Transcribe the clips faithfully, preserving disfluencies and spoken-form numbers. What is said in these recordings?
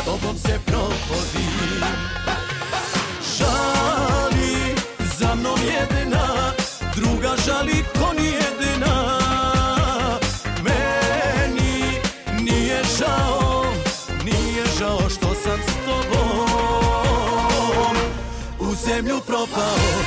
s tobom se provodim. Žali za mnom jedna, druga žali ko nijedna. Meni nije žao, nije žao što sam s tobom u zemlju propao.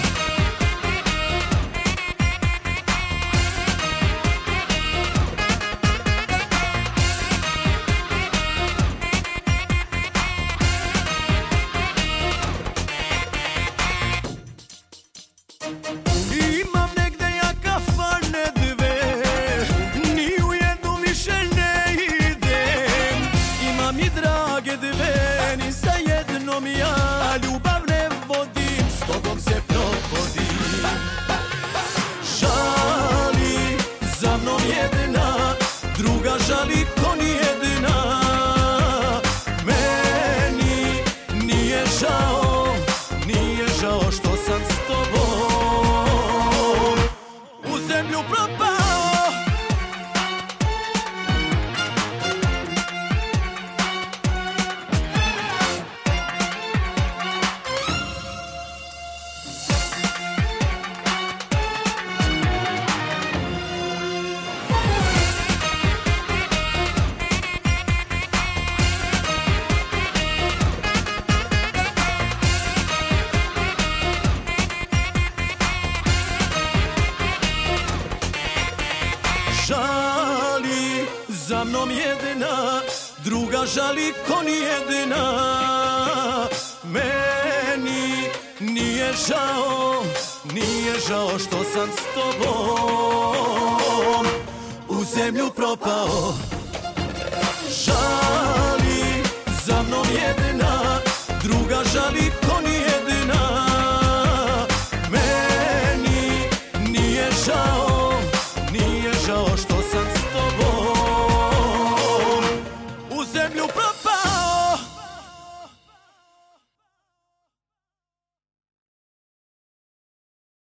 Imam negde ja kafane dve, ni u jednu više ne idem. Imam i drage dve, ni sa jednom ja ljubav ne vodim, s tobom se provodim. Žali za mnom jedna, druga žali ko nijedna. Meni nije žao, nije žao što sam s tobom u zemlju propao. Žali za mnom jedna, druga žali ko nijedna. Meni nije žao, nije žao što sam s tobom u zemlju propao. Žali za mnom jedna, druga žali